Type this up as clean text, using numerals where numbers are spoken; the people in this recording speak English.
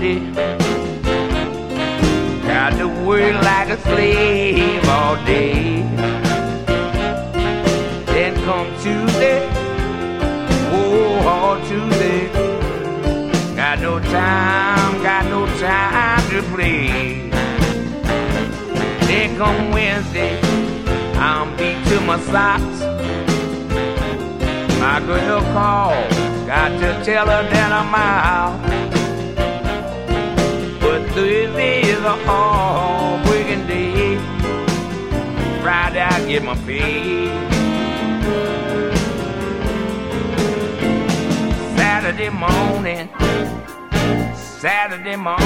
Monday, got to work like a slave all day. Then come Tuesday, oh, Tuesday, got no time to play. Then come Wednesday, I'm beat to my socks. My girl called, got to tell her that I'm out. But Thursday is a hard working day. Friday I get my pay. Saturday morning,